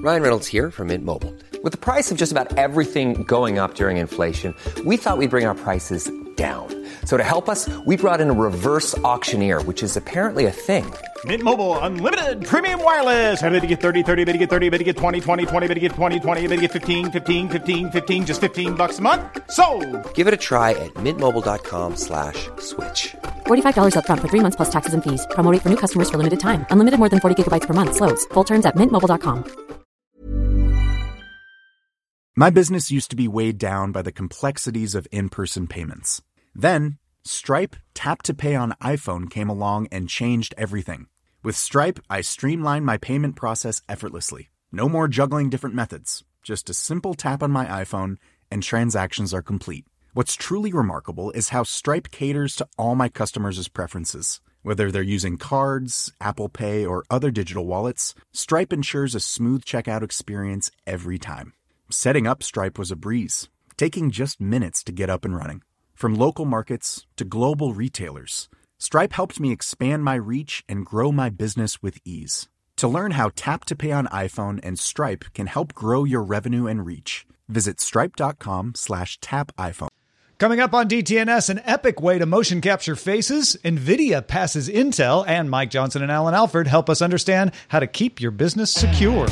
Ryan Reynolds here from Mint Mobile. With the price of just about everything going up during inflation, we thought we'd bring our prices down. So to help us, we brought in a reverse auctioneer, which is apparently a thing. Mint Mobile Unlimited Premium Wireless. How to get 30, 30, bit to get 30, bit to get 20, 20, 20, bit to get 20, 20, bit to get 15, 15, 15, 15, just $15 a month? Sold! Give it a try at mintmobile.com/switch. $45 up front for 3 months plus taxes and fees. Promo rate for new customers for limited time. Unlimited more than 40 gigabytes per month. Slows full terms at mintmobile.com. My business used to be weighed down by the complexities of in-person payments. Then, Stripe Tap to Pay on iPhone came along and changed everything. With Stripe, I streamlined my payment process effortlessly. No more juggling different methods. Just a simple tap on my iPhone and transactions are complete. What's truly remarkable is how Stripe caters to all my customers' preferences. Whether they're using cards, Apple Pay, or other digital wallets, Stripe ensures a smooth checkout experience every time. Setting up Stripe was a breeze, taking just minutes to get up and running. From local markets to global retailers, Stripe helped me expand my reach and grow my business with ease. To learn how Tap to Pay on iPhone and Stripe can help grow your revenue and reach, visit stripe.com/tapiphone. Coming up on DTNS, an epic way to motion capture faces, NVIDIA passes Intel, and Mike Johnson and Alan Alford help us understand how to keep your business secure.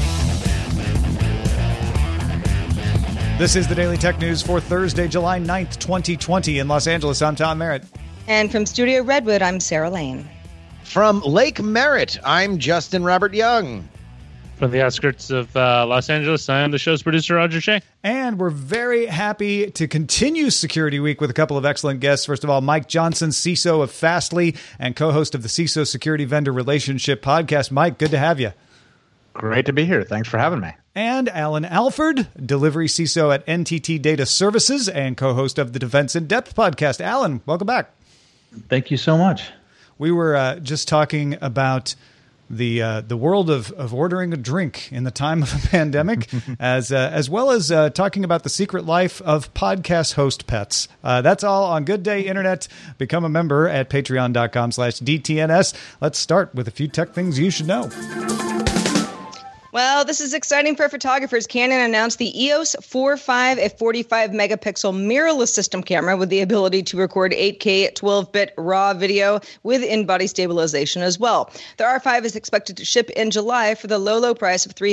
This is the Daily Tech News for Thursday, July 9th, 2020. In Los Angeles, I'm Tom Merritt. And from Studio Redwood, I'm Sarah Lane. From Lake Merritt, I'm Justin Robert Young. From the outskirts of Los Angeles, I'm the show's producer, Roger Shea. And we're very happy to continue Security Week with a couple of excellent guests. First of all, Mike Johnson, CISO of Fastly and co-host of the CISO Security Vendor Relationship podcast. Mike, good to have you. Great to be here. Thanks for having me. And Alan Alford, Delivery CISO at NTT Data Services and co-host of the Defense in Depth podcast. Alan, welcome back. Thank you so much. We were just talking about the world of ordering a drink in the time of a pandemic, as well as talking about the secret life of podcast host pets. That's all on Good Day Internet. Become a member at patreon.com/DTNS. Let's start with a few tech things you should know. Well, this is exciting for photographers. Canon announced the EOS 4.5, a 45 megapixel mirrorless system camera with the ability to record 8K 12-bit RAW video with in-body stabilization as well. The R5 is expected to ship in July for the low price of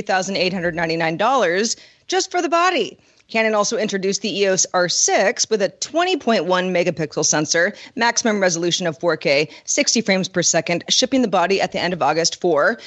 $3,899 just for the body. Canon also introduced the EOS R6 with a 20.1 megapixel sensor, maximum resolution of 4K, 60 frames per second, shipping the body at the end of August for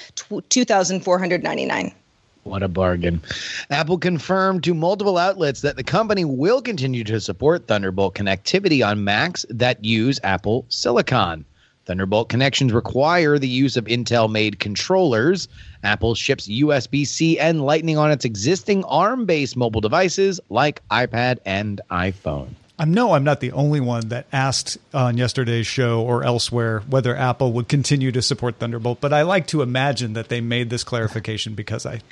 $2,499. What a bargain. Apple confirmed to multiple outlets that the company will continue to support Thunderbolt connectivity on Macs that use Apple Silicon. Thunderbolt connections require the use of Intel-made controllers. Apple ships USB-C and Lightning on its existing ARM-based mobile devices like iPad and iPhone. I'm not the only one that asked on yesterday's show or elsewhere whether Apple would continue to support Thunderbolt, but I like to imagine that they made this clarification because I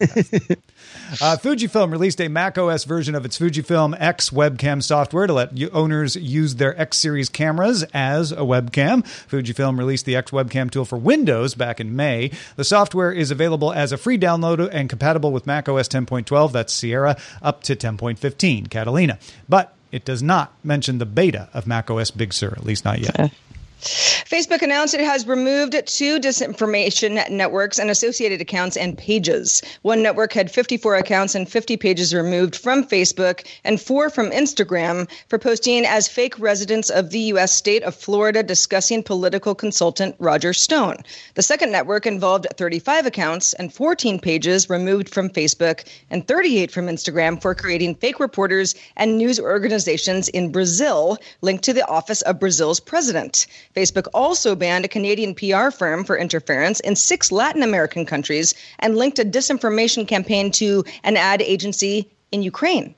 Fujifilm released a macOS version of its Fujifilm X webcam software to let owners use their X series cameras as a webcam. Fujifilm released the X webcam tool for Windows back in May. The software is available as a free download and compatible with macOS 10.12, that's Sierra, up to 10.15, Catalina. But it does not mention the beta of macOS Big Sur, at least not yet. Facebook announced it has removed 2 disinformation networks and associated accounts and pages. One network had 54 accounts and 50 pages removed from Facebook and 4 from Instagram for posting as fake residents of the U.S. state of Florida discussing political consultant Roger Stone. The second network involved 35 accounts and 14 pages removed from Facebook and 38 from Instagram for creating fake reporters and news organizations in Brazil linked to the office of Brazil's president. Facebook also banned a Canadian PR firm for interference in 6 Latin American countries and linked a disinformation campaign to an ad agency in Ukraine.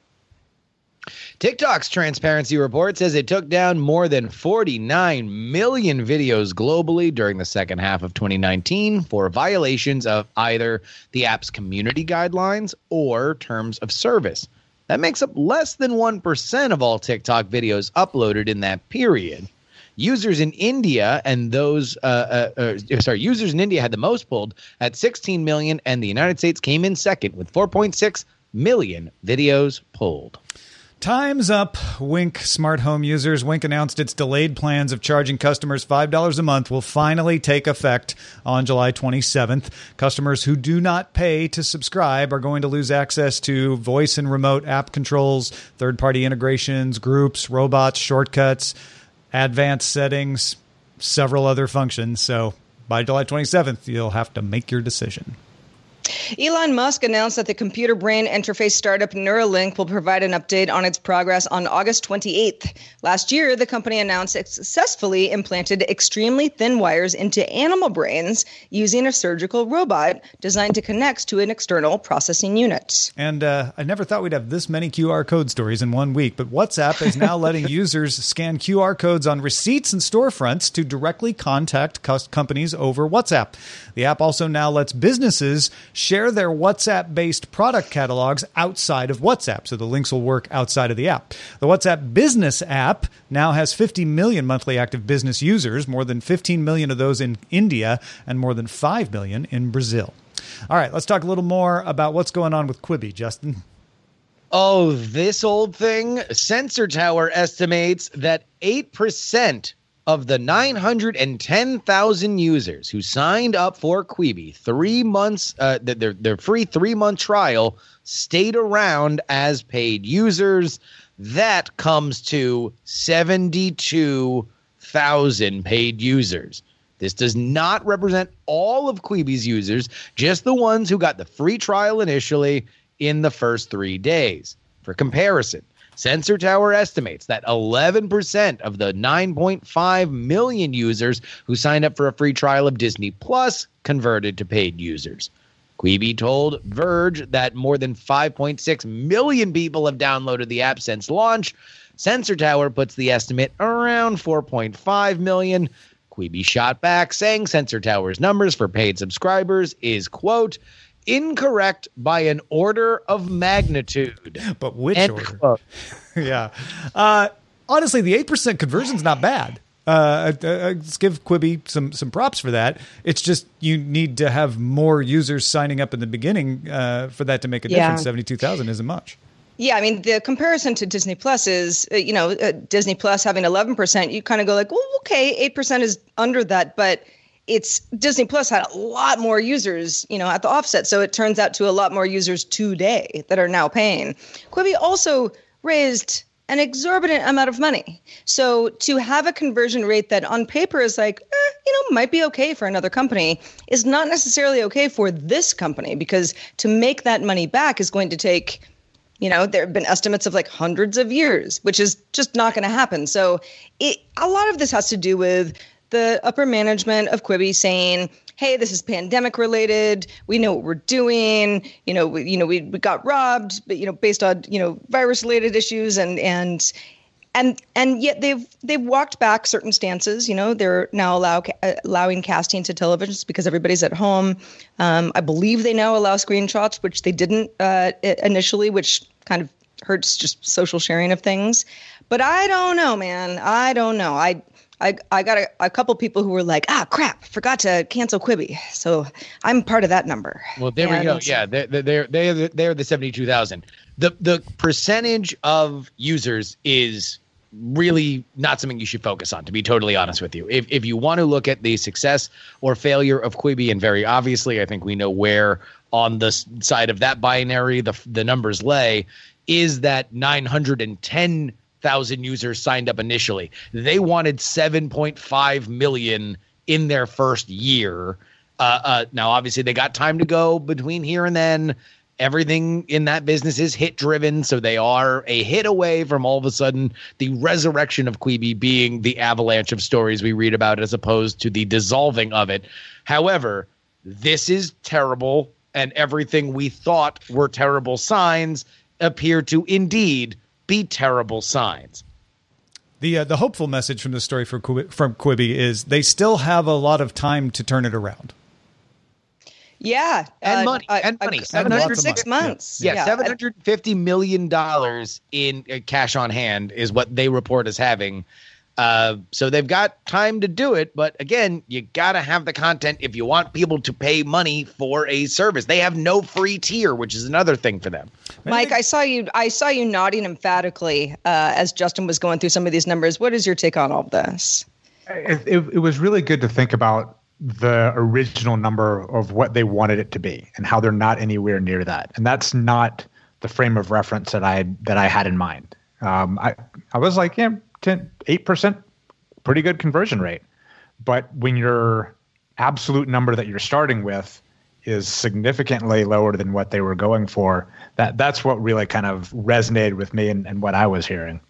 TikTok's transparency report says it took down more than 49 million videos globally during the second half of 2019 for violations of either the app's community guidelines or terms of service. That makes up less than 1% of all TikTok videos uploaded in that period. Users in India and users in India had the most pulled at 16 million, and the United States came in second with 4.6 million videos pulled. Time's up, Wink smart home users. Wink announced its delayed plans of charging customers $5 a month will finally take effect on July 27th. Customers who do not pay to subscribe are going to lose access to voice and remote app controls, third-party integrations, groups, robots, shortcuts, advanced settings, several other functions. So by July 27th, you'll have to make your decision. Elon Musk announced that the computer brain interface startup Neuralink will provide an update on its progress on August 28th. Last year, the company announced it successfully implanted extremely thin wires into animal brains using a surgical robot designed to connect to an external processing unit. And I never thought we'd have this many QR code stories in 1 week, but WhatsApp is now letting users scan QR codes on receipts and storefronts to directly contact companies over WhatsApp. The app also now lets businesses share their WhatsApp-based product catalogs outside of WhatsApp, so the links will work outside of the app. The WhatsApp Business app now has 50 million monthly active business users, more than 15 million of those in India, and more than 5 million in Brazil. All right, let's talk a little more about what's going on with Quibi, Justin. Oh, this old thing? Sensor Tower estimates that 8% of the 910,000 users who signed up for Quibi 3 months, their free 3-month trial, stayed around as paid users. That comes to 72,000 paid users. This does not represent all of Quibi's users, just the ones who got the free trial initially in the first 3 days. For comparison, Sensor Tower estimates that 11% of the 9.5 million users who signed up for a free trial of Disney Plus converted to paid users. Quibi told Verge that more than 5.6 million people have downloaded the app since launch. Sensor Tower puts the estimate around 4.5 million. Quibi shot back, saying Sensor Tower's numbers for paid subscribers is, quote, incorrect by an order of magnitude. But which order? Yeah. Honestly, the 8% conversion's not bad. Let's give Quibi some props for that. It's just you need to have more users signing up in the beginning for that to make a difference. 72,000 isn't much. Yeah, I mean, the comparison to Disney Plus is, Disney Plus having 11%, you kind of go like, well, okay, 8% is under that, but it's Disney Plus had a lot more users, at the offset. So it turns out to a lot more users today that are now paying. Quibi also raised an exorbitant amount of money. So to have a conversion rate that on paper is like, might be okay for another company is not necessarily okay for this company, because to make that money back is going to take, there have been estimates of like hundreds of years, which is just not going to happen. So a lot of this has to do with the upper management of Quibi saying, hey, this is pandemic related. We know what we're doing. We got robbed, but, based on, virus related issues and yet they've walked back certain stances. They're now allowing casting to televisions because everybody's at home. I believe they now allow screenshots, which they didn't initially, which kind of hurts just social sharing of things. But I don't know, man. I don't know. I got a couple people who were like, crap, forgot to cancel Quibi. So I'm part of that number. Well, there we go. Yeah, they're the 72,000. The percentage of users is really not something you should focus on, to be totally honest with you. If you want to look at the success or failure of Quibi, and very obviously I think we know where on the side of that binary the numbers lay, is that 910,000 users signed up initially. They wanted 7.5 million in their first year. Now, obviously, they got time to go between here and then. Everything in that business is hit driven, so they are a hit away from all of a sudden the resurrection of Quibi being the avalanche of stories we read about as opposed to the dissolving of it. However, this is terrible, and everything we thought were terrible signs appear to indeed be terrible signs. The hopeful message from the story from Quibi is they still have a lot of time to turn it around. Yeah. And money. And 6 months. Yeah, $750 million in cash on hand is what they report as having. So they've got time to do it. But again, you got to have the content if you want people to pay money for a service. They have no free tier, which is another thing for them. Mike, I saw you nodding emphatically as Justin was going through some of these numbers. What is your take on all of this? It was really good to think about the original number of what they wanted it to be and how they're not anywhere near that. And that's not the frame of reference that I had in mind. I was like, 8%, pretty good conversion rate. But when your absolute number that you're starting with is significantly lower than what they were going for, that's what really kind of resonated with me and what I was hearing.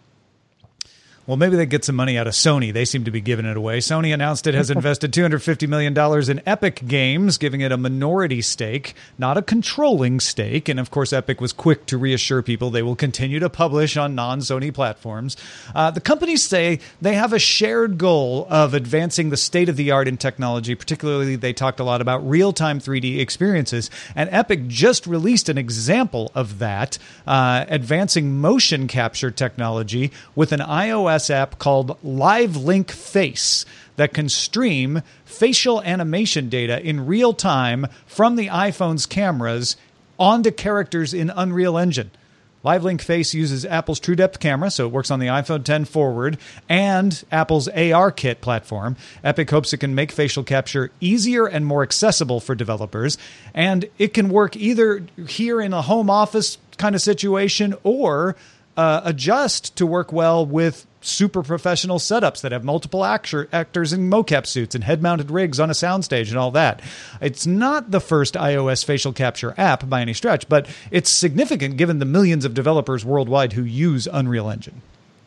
Well, maybe they get some money out of Sony. They seem to be giving it away. Sony announced it has invested $250 million in Epic Games, giving it a minority stake, not a controlling stake. And, of course, Epic was quick to reassure people they will continue to publish on non-Sony platforms. The companies say they have a shared goal of advancing the state-of-the-art in technology. Particularly, they talked a lot about real-time 3D experiences. And Epic just released an example of that, advancing motion capture technology with an iOS app called LiveLink Face that can stream facial animation data in real time from the iPhone's cameras onto characters in Unreal Engine. LiveLink Face uses Apple's TrueDepth camera, so it works on the iPhone X forward, and Apple's ARKit platform. Epic hopes it can make facial capture easier and more accessible for developers, and it can work either here in a home office kind of situation or adjust to work well with super professional setups that have multiple actors in mocap suits and head-mounted rigs on a soundstage and all that. It's not the first iOS facial capture app by any stretch, but it's significant given the millions of developers worldwide who use Unreal Engine.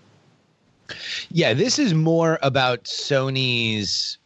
Yeah, this is more about Sony's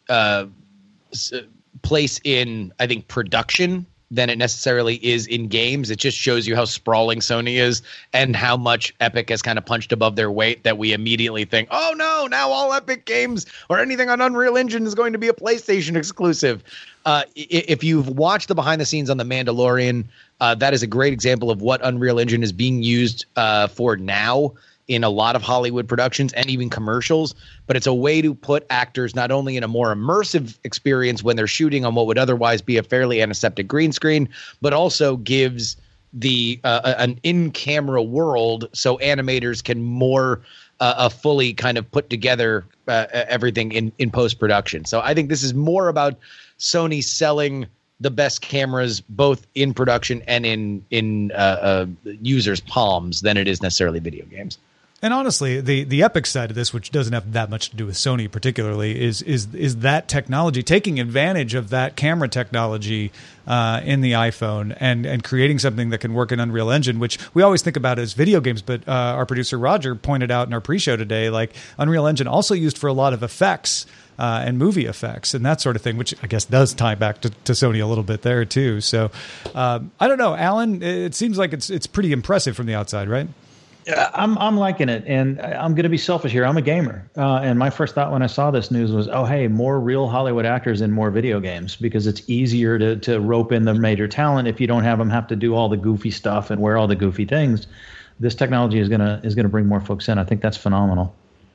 place in, I think, production than it necessarily is in games. It just shows you how sprawling Sony is and how much Epic has kind of punched above their weight that we immediately think, oh no, now all Epic games or anything on Unreal Engine is going to be a PlayStation exclusive. If you've watched the behind the scenes on The Mandalorian, that is a great example of what Unreal Engine is being used for now in a lot of Hollywood productions and even commercials. But it's a way to put actors not only in a more immersive experience when they're shooting on what would otherwise be a fairly antiseptic green screen, but also gives the an in-camera world so animators can more fully kind of put together everything in post-production. So I think this is more about Sony selling the best cameras both in production and in users' palms than it is necessarily video games. And honestly, the Epic side of this, which doesn't have that much to do with Sony particularly, is that technology, taking advantage of that camera technology in the iPhone and creating something that can work in Unreal Engine, which we always think about as video games. But our producer Roger pointed out in our pre-show today, like Unreal Engine also used for a lot of effects and movie effects and that sort of thing, which I guess does tie back to Sony a little bit there too. So I don't know, Alan, it seems like it's pretty impressive from the outside, right? I'm liking it, and I'm going to be selfish here. I'm a gamer, and my first thought when I saw this news was, oh, hey, more real Hollywood actors in more video games, because it's easier to rope in the major talent if you don't have them have to do all the goofy stuff and wear all the goofy things. This technology is gonna bring more folks in. I think that's phenomenal.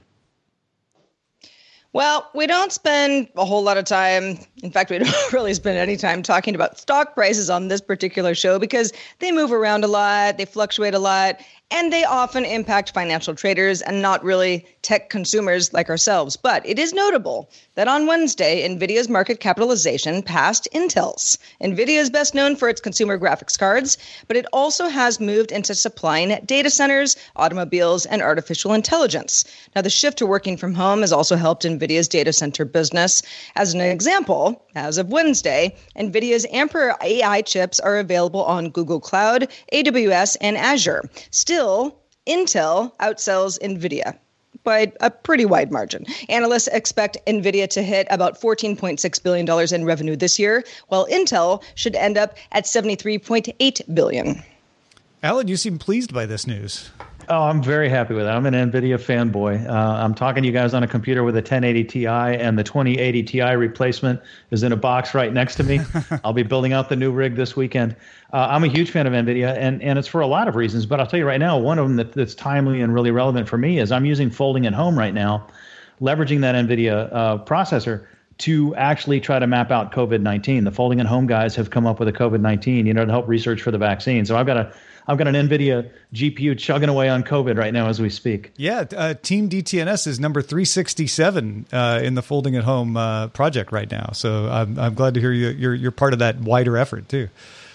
Well, we don't spend a whole lot of time. In fact, we don't really spend any time talking about stock prices on this particular show because they move around a lot, they fluctuate a lot, and they often impact financial traders and not really tech consumers like ourselves. But it is notable that on Wednesday, NVIDIA's market capitalization passed Intel's. NVIDIA is best known for its consumer graphics cards, but it also has moved into supplying data centers, automobiles, and artificial intelligence. Now, the shift to working from home has also helped NVIDIA's data center business. As an example, as of Wednesday, NVIDIA's Ampere AI chips are available on Google Cloud, AWS, and Azure. Still, Intel outsells NVIDIA by a pretty wide margin. Analysts expect NVIDIA to hit about $14.6 billion in revenue this year, while Intel should end up at $73.8 billion. Alan, you seem pleased by this news. Oh, I'm very happy with it. I'm an NVIDIA fanboy. I'm talking to you guys on a computer with a 1080 Ti, and the 2080 Ti replacement is in a box right next to me. I'll be building out the new rig this weekend. I'm a huge fan of NVIDIA, and it's for a lot of reasons. But I'll tell you right now, one of them that's timely and really relevant for me is I'm using Folding at Home right now. leveraging that NVIDIA processor to actually try to map out COVID-19. The Folding at Home guys have come up with a COVID-19, to help research for the vaccine. So I've got an NVIDIA GPU chugging away on COVID right now as we speak. Yeah, Team DTNS is number 367 in the Folding at Home project right now. So I'm glad to hear you're part of that wider effort too.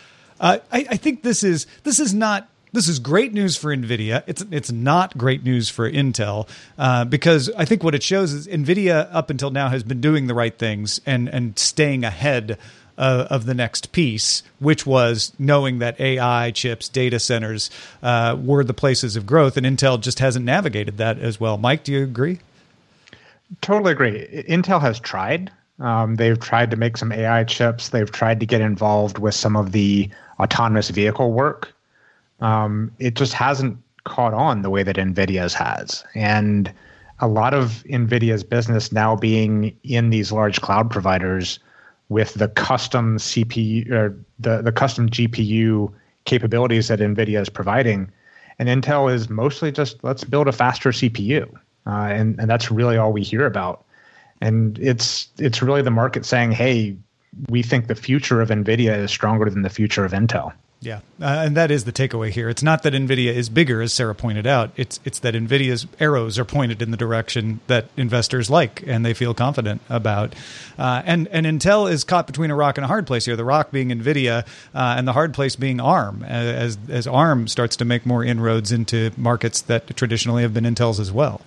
I think this is great news for NVIDIA. It's not great news for Intel because I think what it shows is NVIDIA up until now has been doing the right things and staying ahead of the next piece, which was knowing that AI chips, data centers were the places of growth, and Intel just hasn't navigated that as well. Mike, do you agree? Totally agree. Intel has tried. They've tried to make some AI chips. They've tried to get involved with some of the autonomous vehicle work. It just hasn't caught on the way that NVIDIA's has. And a lot of NVIDIA's business now being in these large cloud providers with the custom CPU or the custom GPU capabilities that NVIDIA is providing. And Intel is mostly just, let's build a faster CPU. And that's really all we hear about. And it's really the market saying, hey, we think the future of NVIDIA is stronger than the future of Intel. Yeah, and that is the takeaway here. It's not that NVIDIA is bigger, as Sarah pointed out. It's that NVIDIA's arrows are pointed in the direction that investors like and they feel confident about. And Intel is caught between a rock and a hard place here, the rock being NVIDIA and the hard place being ARM, as ARM starts to make more inroads into markets that traditionally have been Intel's as well.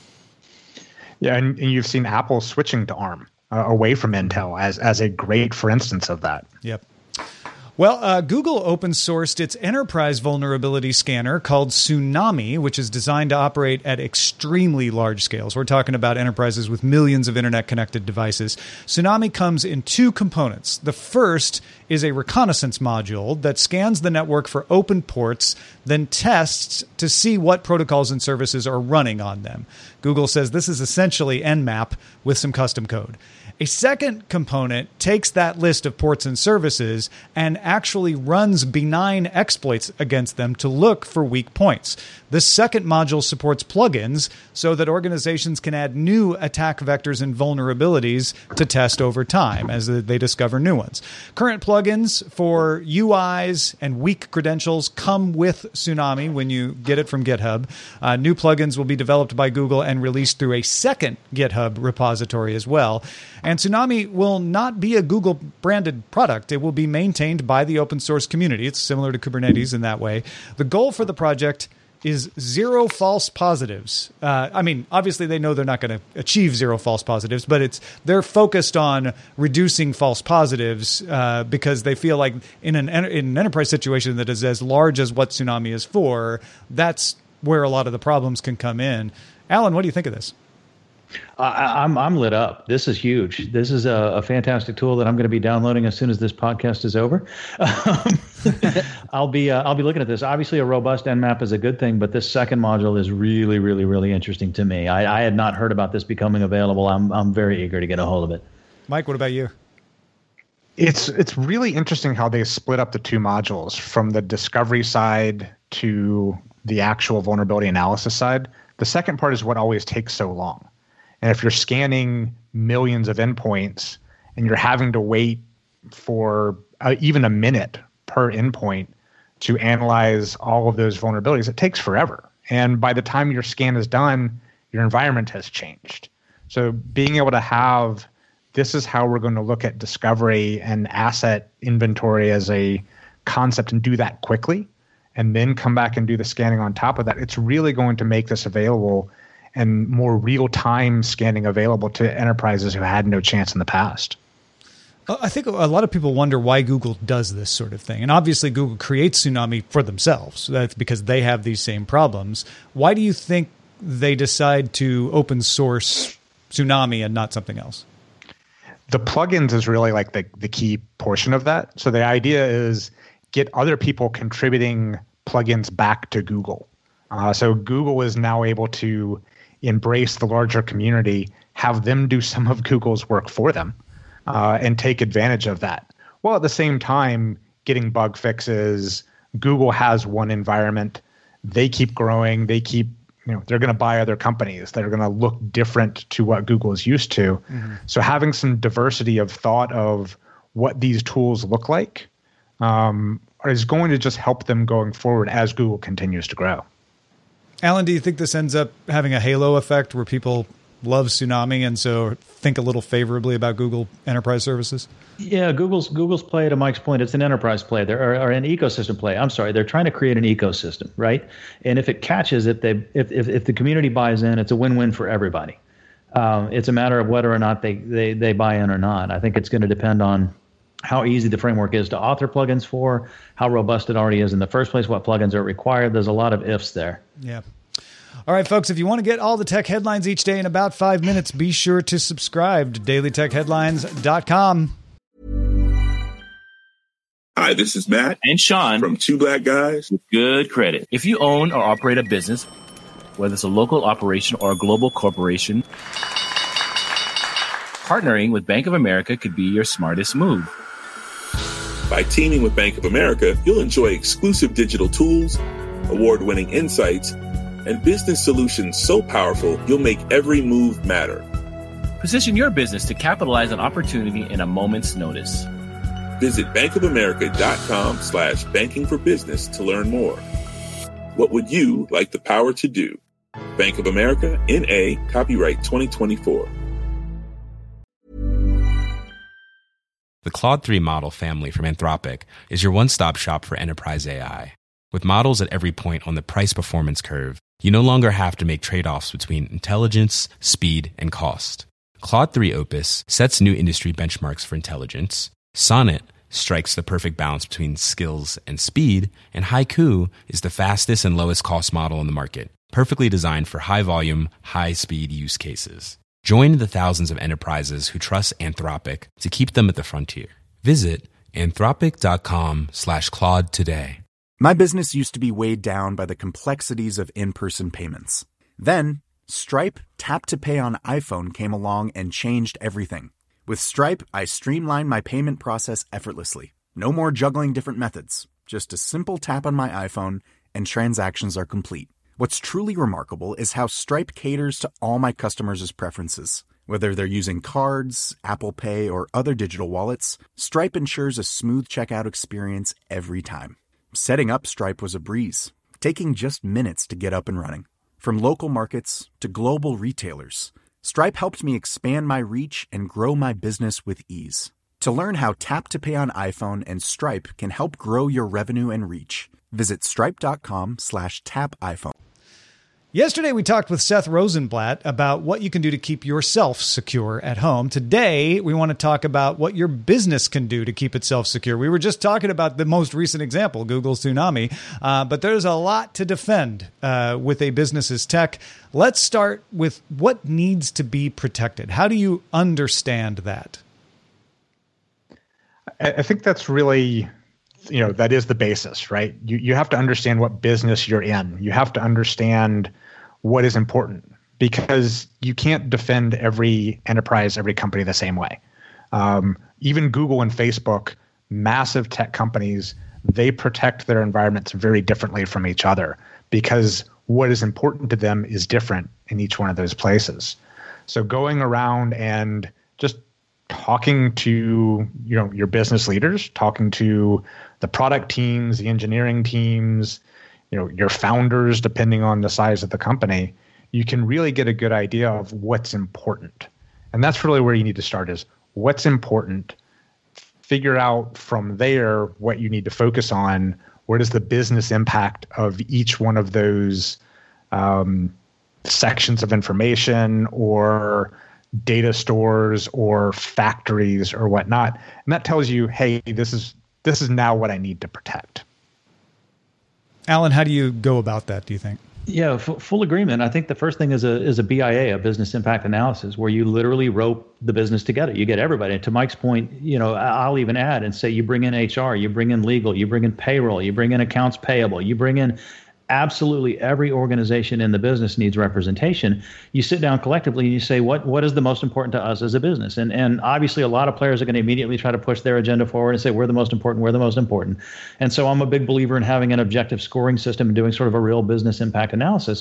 Yeah, and you've seen Apple switching to ARM away from Intel as a great for instance of that. Yep. Well, Google open sourced its enterprise vulnerability scanner called Tsunami, which is designed to operate at extremely large scales. We're talking about enterprises with millions of internet-connected devices. Tsunami comes in two components. The first is a reconnaissance module that scans the network for open ports, then tests to see what protocols and services are running on them. Google says this is essentially Nmap with some custom code. A second component takes that list of ports and services and actually runs benign exploits against them to look for weak points. This second module supports plugins so that organizations can add new attack vectors and vulnerabilities to test over time as they discover new ones. Current plugins for UIs and weak credentials come with Tsunami when you get it from GitHub. New plugins will be developed by Google and released through a second GitHub repository as well. And Tsunami will not be a Google-branded product. It will be maintained by the open source community. It's similar to Kubernetes in that way. The goal for the project is zero false positives. Obviously they know they're not going to achieve zero false positives, but they're focused on reducing false positives because they feel like in an enterprise situation that is as large as what Tsunami is for, that's where a lot of the problems can come in. Alan, what do you think of this? I'm lit up. This is huge. This is a fantastic tool that I'm going to be downloading as soon as this podcast is over. I'll be looking at this. Obviously, a robust Nmap is a good thing, but this second module is really, really, really interesting to me. I had not heard about this becoming available. I'm very eager to get a hold of it. Mike, what about you? It's really interesting how they split up the two modules from the discovery side to the actual vulnerability analysis side. The second part is what always takes so long. And if you're scanning millions of endpoints and you're having to wait for even a minute per endpoint to analyze all of those vulnerabilities, it takes forever. And by the time your scan is done, your environment has changed. So being able to have, this is how we're going to look at discovery and asset inventory as a concept and do that quickly, and then come back and do the scanning on top of that, it's really going to make this available and more real-time scanning available to enterprises who had no chance in the past. I think a lot of people wonder why Google does this sort of thing. And obviously Google creates Tsunami for themselves. That's because they have these same problems. Why do you think they decide to open source Tsunami and not something else? The plugins is really like the key portion of that. So the idea is get other people contributing plugins back to Google. So Google is now able to embrace the larger community, have them do some of Google's work for them, and take advantage of that. While at the same time, getting bug fixes. Google has one environment. They keep growing. They keep they're going to buy other companies that are going to look different to what Google is used to. Mm-hmm. So having some diversity of thought of what these tools look like is going to just help them going forward as Google continues to grow. Alan, do you think this ends up having a halo effect where people love Tsunami and so think a little favorably about Google Enterprise Services? Yeah, Google's play, to Mike's point, it's an enterprise play. Or an ecosystem play. I'm sorry, they're trying to create an ecosystem, right? And if it catches, if the community buys in, it's a win-win for everybody. It's a matter of whether or not they buy in or not. I think it's going to depend on how easy the framework is to author plugins for, how robust it already is in the first place, what plugins are required. There's a lot of ifs there. Yeah. All right, folks, if you want to get all the tech headlines each day in about 5 minutes, be sure to subscribe to dailytechheadlines.com. Hi, this is Matt and Sean from Two Black Guys with Good Credit. If you own or operate a business, whether it's a local operation or a global corporation, partnering with Bank of America could be your smartest move. By teaming with Bank of America, you'll enjoy exclusive digital tools, award-winning insights, and business solutions so powerful you'll make every move matter. Position your business to capitalize on opportunity in a moment's notice. Visit bankofamerica.com/banking for business to learn more. What would you like the power to do? Bank of America, N.A., copyright 2024. The Claude 3 model family from Anthropic is your one-stop shop for enterprise AI. With models at every point on the price-performance curve, you no longer have to make trade-offs between intelligence, speed, and cost. Claude 3 Opus sets new industry benchmarks for intelligence. Sonnet strikes the perfect balance between skills and speed. And Haiku is the fastest and lowest cost model in the market, perfectly designed for high-volume, high-speed use cases. Join the thousands of enterprises who trust Anthropic to keep them at the frontier. Visit anthropic.com/Claude today. My business used to be weighed down by the complexities of in-person payments. Then, Stripe Tap to Pay on iPhone came along and changed everything. With Stripe, I streamlined my payment process effortlessly. No more juggling different methods. Just a simple tap on my iPhone and transactions are complete. What's truly remarkable is how Stripe caters to all my customers' preferences. Whether they're using cards, Apple Pay, or other digital wallets, Stripe ensures a smooth checkout experience every time. Setting up Stripe was a breeze, taking just minutes to get up and running. From local markets to global retailers, Stripe helped me expand my reach and grow my business with ease. To learn how Tap to Pay on iPhone and Stripe can help grow your revenue and reach, visit stripe.com/tapiphone. Yesterday, we talked with Seth Rosenblatt about what you can do to keep yourself secure at home. Today, we want to talk about what your business can do to keep itself secure. We were just talking about the most recent example, Google's Tsunami, but there's a lot to defend with a business's tech. Let's start with what needs to be protected. How do you understand that? I think that's really, that is the basis, right? You have to understand what business you're in. You have to understand what is important, because you can't defend every enterprise, every company the same way. Even Google and Facebook, massive tech companies, they protect their environments very differently from each other because what is important to them is different in each one of those places. So going around and just talking to your business leaders, talking to the product teams, the engineering teams, your founders, depending on the size of the company, you can really get a good idea of what's important. And that's really where you need to start, is what's important. Figure out from there what you need to focus on. What is the business impact of each one of those sections of information or data stores or factories or whatnot? And that tells you, hey, this is now what I need to protect. Alan, how do you go about that, do you think? Yeah, full agreement. I think the first thing is a BIA, a business impact analysis, where you literally rope the business together. You get everybody. And to Mike's point, I'll even add and say you bring in HR, you bring in legal, you bring in payroll, you bring in accounts payable, you bring in absolutely every organization in the business needs representation. You sit down collectively and you say, what is the most important to us as a business? And obviously a lot of players are going to immediately try to push their agenda forward and say, we're the most important. And so I'm a big believer in having an objective scoring system and doing sort of a real business impact analysis.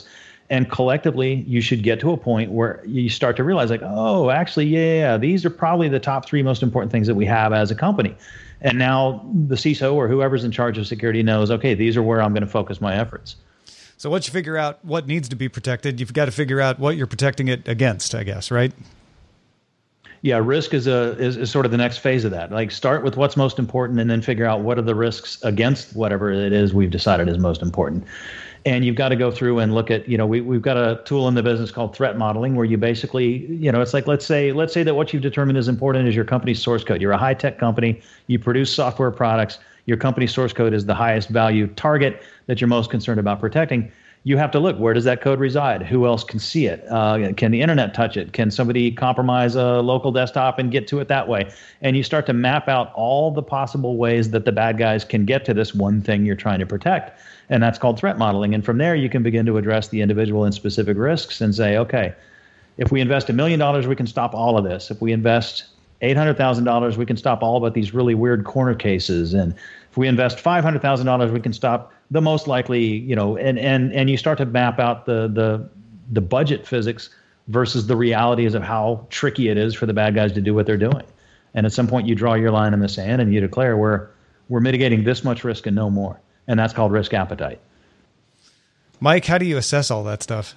And collectively, you should get to a point where you start to realize, like, oh, actually, yeah, these are probably the top 3 most important things that we have as a company. And now the CISO or whoever's in charge of security knows, okay, these are where I'm going to focus my efforts. So once you figure out what needs to be protected, you've got to figure out what you're protecting it against, I guess, right? Yeah, risk is sort of the next phase of that. Like, start with what's most important and then figure out what are the risks against whatever it is we've decided is most important. And you've got to go through and look at, we've got a tool in the business called threat modeling, where you basically, it's like, let's say that what you've determined is important is your company's source code. You're a high-tech company. You produce software products. Your company's source code is the highest value target that you're most concerned about protecting. You have to look, where does that code reside? Who else can see it? Can the internet touch it? Can somebody compromise a local desktop and get to it that way? And you start to map out all the possible ways that the bad guys can get to this one thing you're trying to protect. And that's called threat modeling. And from there, you can begin to address the individual and specific risks and say, okay, if we invest $1 million, we can stop all of this. If we invest $800,000, we can stop all but these really weird corner cases. And if we invest $500,000, we can stop the most likely, and you start to map out the budget physics versus the realities of how tricky it is for the bad guys to do what they're doing. And at some point, you draw your line in the sand and you declare we're mitigating this much risk and no more. And that's called risk appetite. Mike, how do you assess all that stuff?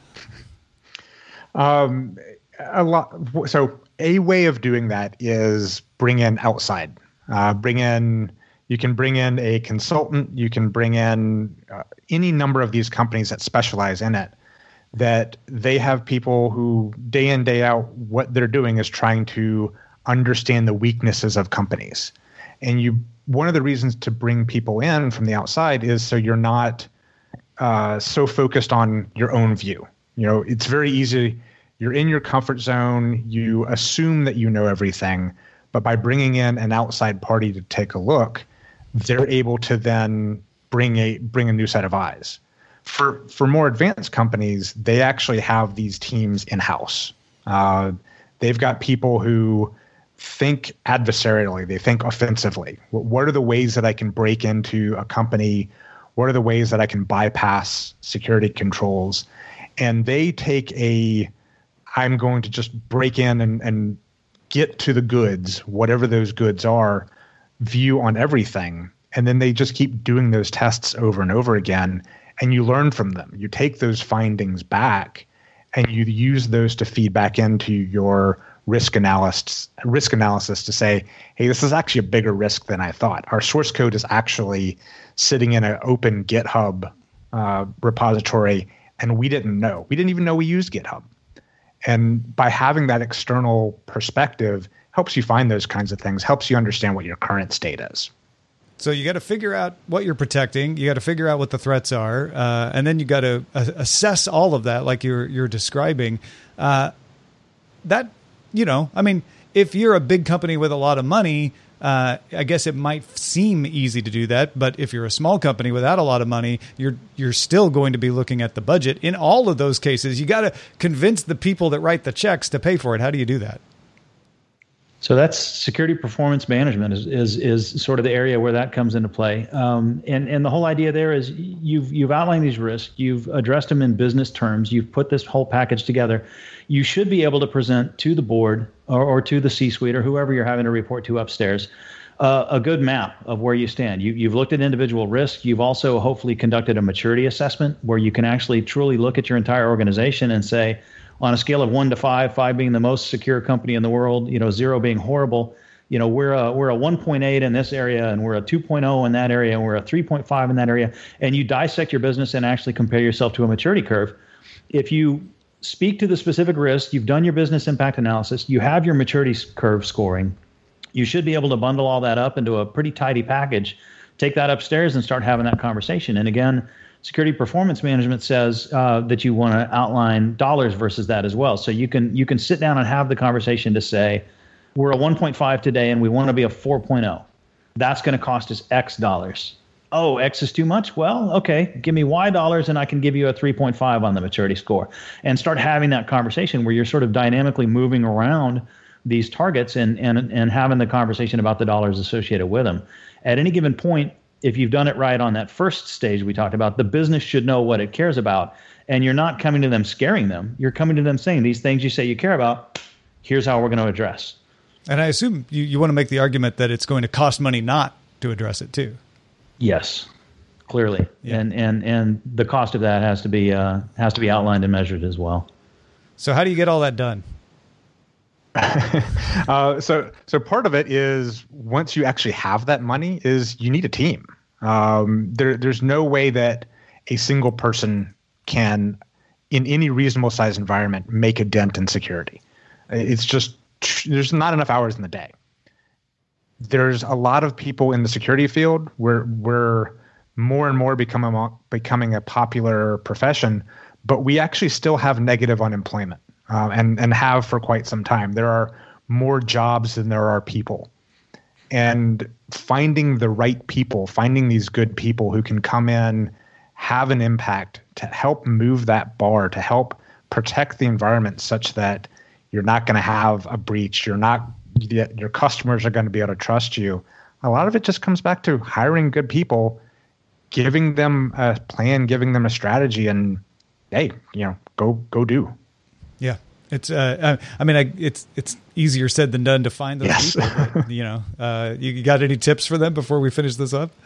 A lot. So a way of doing that is bring in outside. You can bring in a consultant. You can bring in any number of these companies that specialize in it, that they have people who day in, day out, what they're doing is trying to understand the weaknesses of companies. And one of the reasons to bring people in from the outside is so you're not so focused on your own view. It's very easy. You're in your comfort zone. You assume that you know everything, but by bringing in an outside party to take a look, they're able to then bring a new set of eyes. For more advanced companies, they actually have these teams in-house. They've got people who think adversarially. They think offensively. What are the ways that I can break into a company? What are the ways that I can bypass security controls? And they take I'm going to just break in and get to the goods, whatever those goods are, view on everything. And then they just keep doing those tests over and over again. And you learn from them. You take those findings back and you use those to feed back into your risk analysis to say, hey, this is actually a bigger risk than I thought. Our source code is actually sitting in an open GitHub repository, and we didn't know. We didn't even know we used GitHub. And by having that external perspective helps you find those kinds of things, helps you understand what your current state is. So you got to figure out what you're protecting. You got to figure out what the threats are, and then you got to assess all of that, like you're describing. If you're a big company with a lot of money, I guess it might seem easy to do that. But if you're a small company without a lot of money, you're still going to be looking at the budget. In all of those cases, you got to convince the people that write the checks to pay for it. How do you do that? So that's security performance management is sort of the area where that comes into play. And the whole idea there is you've outlined these risks, you've addressed them in business terms, you've put this whole package together. You should be able to present to the board or to the C-suite or whoever you're having to report to upstairs a good map of where you stand. You've looked at individual risks. You've also hopefully conducted a maturity assessment where you can actually truly look at your entire organization and say, on a scale of 1 to 5, 5 being the most secure company in the world, 0 being horrible, we're a 1.8 in this area, and we're a 2.0 in that area, and we're a 3.5 in that area. And you dissect your business and actually compare yourself to a maturity curve. If you speak to the specific risk, you've done your business impact analysis, you have your maturity curve scoring, you should be able to bundle all that up into a pretty tidy package, take that upstairs and start having that conversation. And again, security performance management says that you want to outline dollars versus that as well. So you can sit down and have the conversation to say, we're a 1.5 today and we want to be a 4.0. That's going to cost us X dollars. Oh, X is too much? Well, okay, give me Y dollars and I can give you a 3.5 on the maturity score. And start having that conversation where you're sort of dynamically moving around these targets and having the conversation about the dollars associated with them. At any given point, if you've done it right on that first stage we talked about, the business should know what it cares about. And you're not coming to them scaring them. You're coming to them saying, these things you say you care about, here's how we're going to address. And I assume you want to make the argument that it's going to cost money not to address it too. Yes, clearly. Yeah. And the cost of that has to be outlined and measured as well. So how do you get all that done? So part of it is, once you actually have that money, is you need a team. There's no way that a single person can, in any reasonable sized environment, make a dent in security. It's just, there's not enough hours in the day. There's a lot of people in the security field where we're more and more becoming a popular profession, but we actually still have negative unemployment, and have for quite some time. There are more jobs than there are people. And finding the right people, finding these good people who can come in, have an impact to help move that bar, to help protect the environment such that you're not going to have a breach, your customers are going to be able to trust you. A lot of it just comes back to hiring good people, giving them a plan, giving them a strategy, and hey, go do. Yeah. It's it's easier said than done to find those people. But, you got any tips for them before we finish this up?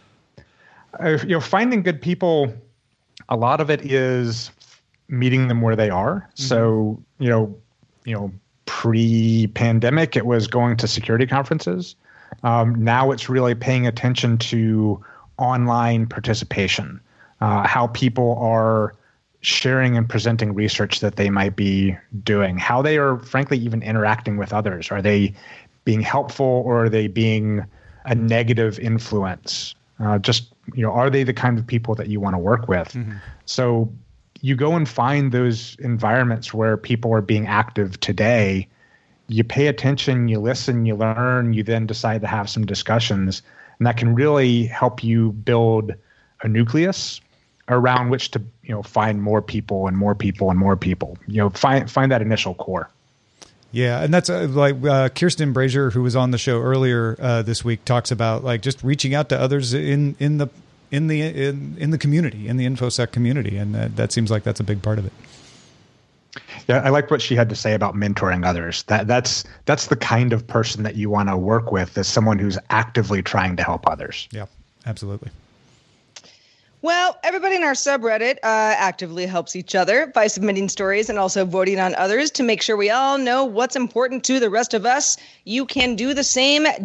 Finding good people, a lot of it is meeting them where they are. Mm-hmm. So, pre-pandemic, it was going to security conferences. Now it's really paying attention to online participation, how people are sharing and presenting research that they might be doing, how they are frankly even interacting with others. Are they being helpful, or are they being a negative influence? Are they the kind of people that you want to work with? Mm-hmm. So you go and find those environments where people are being active today. You pay attention, you listen, you learn, you then decide to have some discussions, and that can really help you build a nucleus around which to find more people and more people and more people. Find that initial core. Yeah, and that's like Kirsten Brazier, who was on the show earlier this week, talks about like just reaching out to others in the community, in the InfoSec community, and that seems like that's a big part of it. Yeah, I like what she had to say about mentoring others. That's the kind of person that you want to work with, as someone who's actively trying to help others. Yeah, absolutely. Well, everybody in our subreddit actively helps each other by submitting stories and also voting on others to make sure we all know what's important to the rest of us. You can do the same at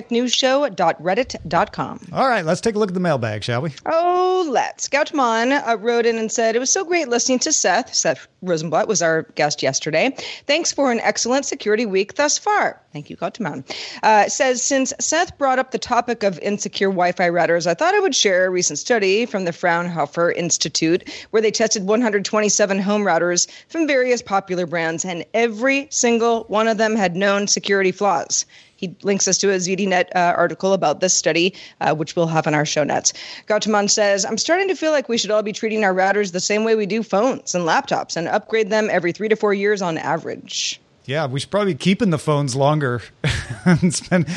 dailytechnewsshow.reddit.com. All right, let's take a look at the mailbag, shall we? Oh, let's. Gautamon wrote in and said, it was so great listening to Seth. Seth Rosenblatt was our guest yesterday. Thanks for an excellent security week thus far. Thank you, Gautamon. Says, since Seth brought up the topic of insecure Wi-Fi routers, I thought I would share a recent study from the Fraunhofer Institute, where they tested 127 home routers from various popular brands, and every single one of them had known security flaws. He links us to a ZDNet article about this study, which we'll have in our show notes. Gautamon says, I'm starting to feel like we should all be treating our routers the same way we do phones and laptops, and upgrade them every 3 to 4 years on average. Yeah, we should probably be keeping the phones longer and spending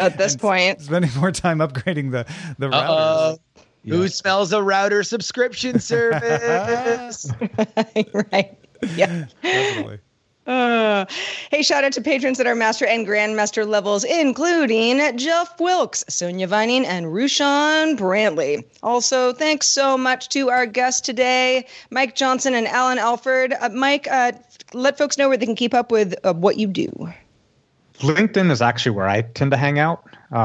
more time upgrading the routers. Yeah. Who smells a router subscription service? Right. Yeah. Definitely. Hey, shout out to patrons at our Master and Grandmaster levels, including Jeff Wilkes, Sonia Vining, and Rushan Brantley. Also, thanks so much to our guests today, Mike Johnson and Alan Alford. Mike, let folks know where they can keep up with what you do. LinkedIn is actually where I tend to hang out.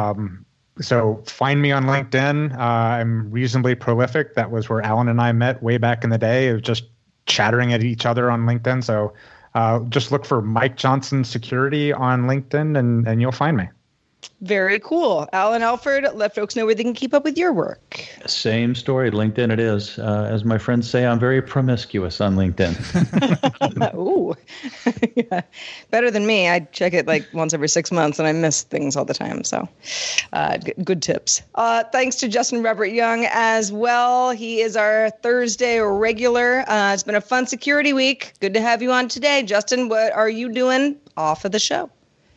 So find me on LinkedIn. I'm reasonably prolific. That was where Alan and I met way back in the day. It was just chattering at each other on LinkedIn. So just look for Mike Johnson Security on LinkedIn and you'll find me. Very cool. Alan Alford, let folks know where they can keep up with your work. Same story. LinkedIn it is. As my friends say, I'm very promiscuous on LinkedIn. Ooh. Yeah. Better than me. I check it like once every 6 months and I miss things all the time. So good tips. Thanks to Justin Robert Young as well. He is our Thursday regular. It's been a fun security week. Good to have you on today. Justin, what are you doing off of the show?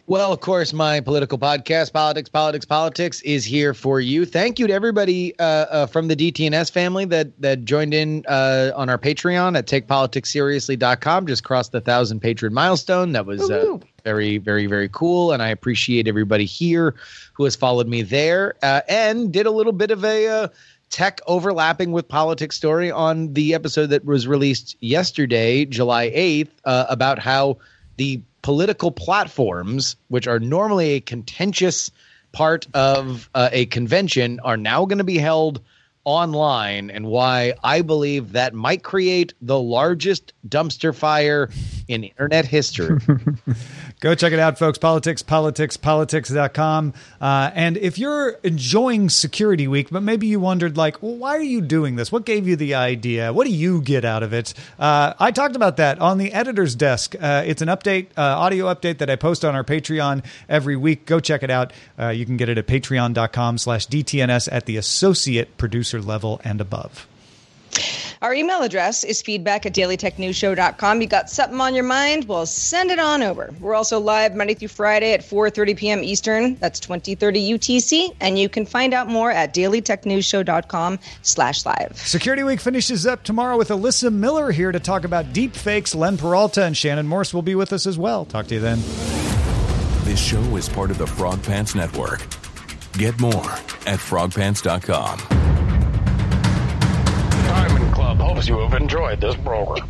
Well, of course, my political podcast, Politics, is here for you. Thank you to everybody from the DTNS family that joined in on our Patreon at TakePoliticsSeriously.com. Just crossed the 1,000 patron milestone. That was very, very, very cool. And I appreciate everybody here who has followed me there and did a little bit of a tech overlapping with politics story on the episode that was released yesterday, July 8th, about how the political platforms, which are normally a contentious part of a convention, are now going to be held online, and why I believe that might create the largest dumpster fire in internet history. Go check it out, folks. Politics.com. And if you're enjoying Security Week, but maybe you wondered, like, well, why are you doing this? What gave you the idea? What do you get out of it? I talked about that on the editor's desk. It's an update, audio update that I post on our Patreon every week. Go check it out. You can get it at patreon.com/DTNS at the associate producer level and above. Our email address is feedback@dailytechnewsshow.com. You got something on your mind? Well, send it on over. We're also live Monday through Friday at 4:30 p.m. Eastern. That's 2030 UTC. And you can find out more at dailytechnewsshow.com/live. Security Week finishes up tomorrow with Alyssa Miller here to talk about deep fakes. Len Peralta and Shannon Morse will be with us as well. Talk to you then. This show is part of the Frog Pants Network. Get more at frogpants.com. Diamond Club hopes you have enjoyed this program.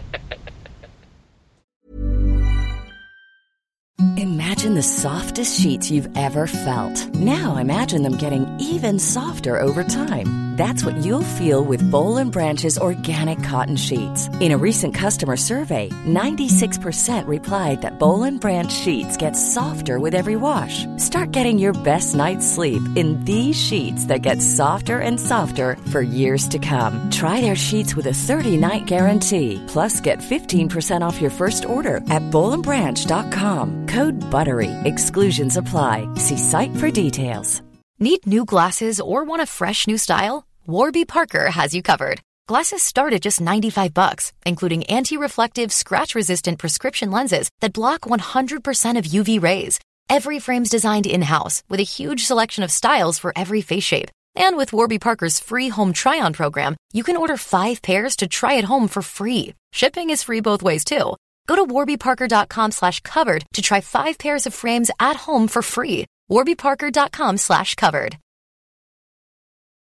Imagine the softest sheets you've ever felt. Now imagine them getting even softer over time. That's what you'll feel with Boll & Branch's organic cotton sheets. In a recent customer survey, 96% replied that Boll & Branch sheets get softer with every wash. Start getting your best night's sleep in these sheets that get softer and softer for years to come. Try their sheets with a 30-night guarantee. Plus, get 15% off your first order at BollandBranch.com. Code BUTTERY. Exclusions apply. See site for details. Need new glasses or want a fresh new style? Warby Parker has you covered. Glasses start at just $95, including anti-reflective, scratch-resistant prescription lenses that block 100% of UV rays. Every frame's designed in-house with a huge selection of styles for every face shape. And with Warby Parker's free home try-on program, you can order 5 pairs to try at home for free. Shipping is free both ways, too. Go to warbyparker.com/covered to try 5 pairs of frames at home for free. warbyparker.com/covered.